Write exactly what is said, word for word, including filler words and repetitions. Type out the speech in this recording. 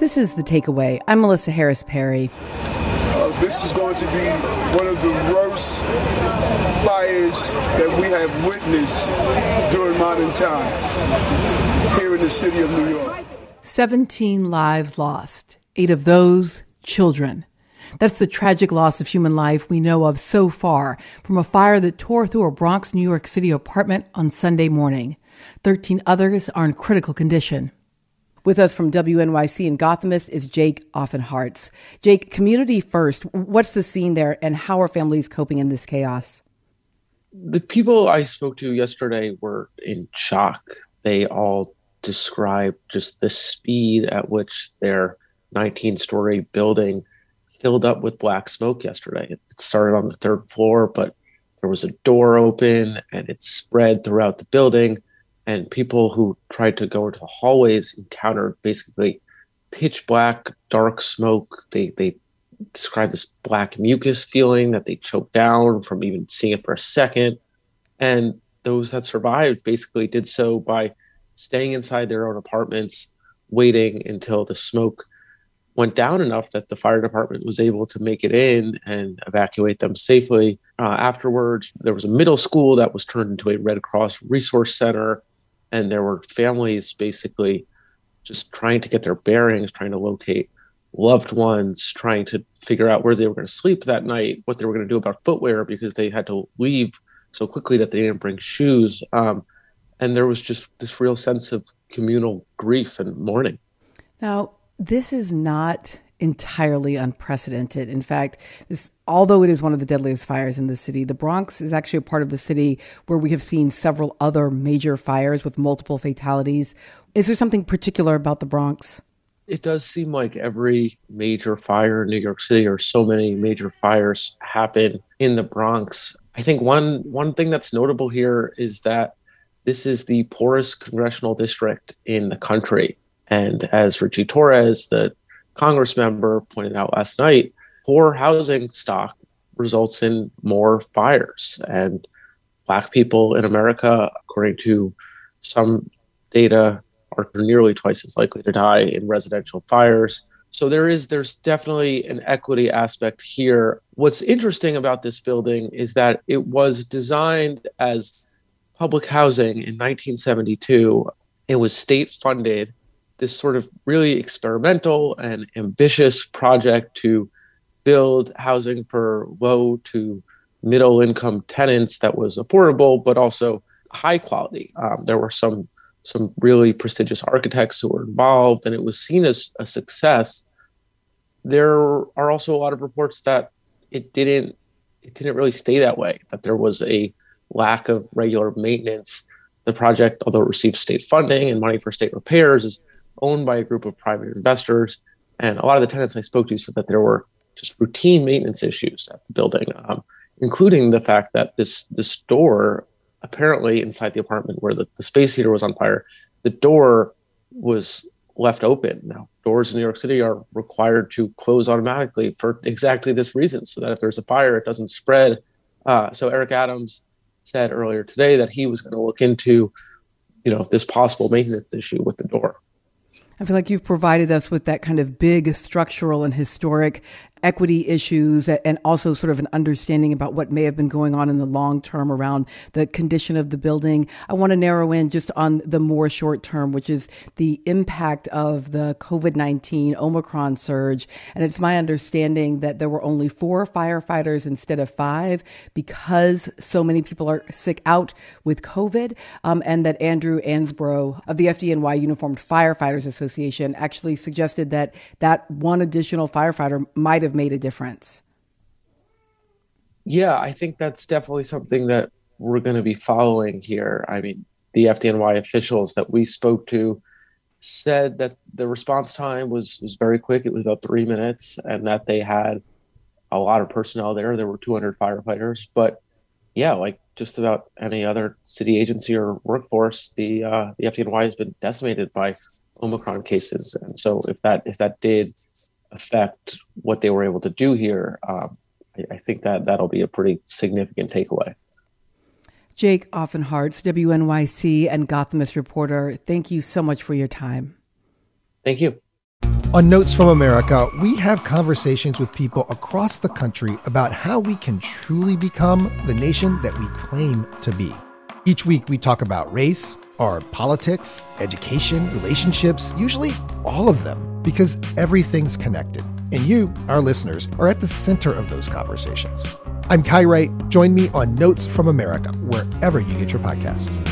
This is The Takeaway. I'm Melissa Harris Perry. Uh, this is going to be one of the worst fires that we have witnessed during modern times here in the city of New York. seventeen lives lost, eight of those children. That's the tragic loss of human life we know of so far from a fire that tore through a Bronx, New York City apartment on Sunday morning. thirteen others are in critical condition. With us from W N Y C and Gothamist is Jake Offenhartz. Jake, community first. What's the scene there and how are families coping in this chaos? The people I spoke to yesterday were in shock. They all described just the speed at which their nineteen-story building filled up with black smoke yesterday. It started on the third floor, but there was a door open and it spread throughout the building. And people who tried to go into the hallways encountered basically pitch black, dark smoke. They they described this black mucus feeling that they choked down from even seeing it for a second. And those that survived basically did so by staying inside their own apartments, waiting until the smoke went down enough that the fire department was able to make it in and evacuate them safely. Uh, afterwards, there was a middle school that was turned into a Red Cross resource center. And there were families basically just trying to get their bearings, trying to locate loved ones, trying to figure out where they were going to sleep that night, what they were going to do about footwear because they had to leave so quickly that they didn't bring shoes. Um, and there was just this real sense of communal grief and mourning. Now, this is not entirely unprecedented. In fact, this, although it is one of the deadliest fires in the city, the Bronx is actually a part of the city where we have seen several other major fires with multiple fatalities. Is there something particular about the Bronx? It does seem like every major fire in New York City, or so many major fires, happen in the Bronx. I think one one thing that's notable here is that this is the poorest congressional district in the country. And as Richie Torres, the Congress member, pointed out last night, poor housing stock results in more fires. And Black people in America, according to some data, are nearly twice as likely to die in residential fires. So there is, there's definitely an equity aspect here. What's interesting about this building is that it was designed as public housing in nineteen seventy-two. It was state funded. This sort of really experimental and ambitious project to build housing for low to middle income tenants that was affordable, but also high quality. Um, there were some some really prestigious architects who were involved, and it was seen as a success. There are also a lot of reports that it didn't it didn't really stay that way, that there was a lack of regular maintenance. The project, although it received state funding and money for state repairs, is owned by a group of private investors. And a lot of the tenants I spoke to said that there were just routine maintenance issues at the building, um, including the fact that this, this door, apparently inside the apartment where the, the space heater was on fire, the door was left open. Now, doors in New York City are required to close automatically for exactly this reason, so that if there's a fire, it doesn't spread. Uh, so Eric Adams said earlier today that he was going to look into, you know, this possible maintenance issue with the door. I feel like you've provided us with that kind of big structural and historic equity issues and also sort of an understanding about what may have been going on in the long term around the condition of the building. I want to narrow in just on the more short term, which is the impact of the COVID nineteen Omicron surge. And it's my understanding that there were only four firefighters instead of five because so many people are sick out with COVID, um, and that Andrew Ansbro of the F D N Y Uniformed Firefighters Association actually suggested that that one additional firefighter might have made a difference. Yeah, I think that's definitely something that we're going to be following here. I mean, the F D N Y officials that we spoke to said that the response time was, was very quick. It was about three minutes and that they had a lot of personnel there. There were two hundred firefighters. But yeah, like just about any other city agency or workforce, the uh, the F D N Y has been decimated by Omicron cases. And so if that if that did affect what they were able to do here, um, I, I think that that'll be a pretty significant takeaway. Jake Offenhartz, W N Y C and Gothamist reporter, thank you so much for your time. Thank you. On Notes from America, we have conversations with people across the country about how we can truly become the nation that we claim to be. Each week, we talk about race, our politics, education, relationships, usually all of them, because everything's connected. And you, our listeners, are at the center of those conversations. I'm Kai Wright. Join me on Notes from America, wherever you get your podcasts.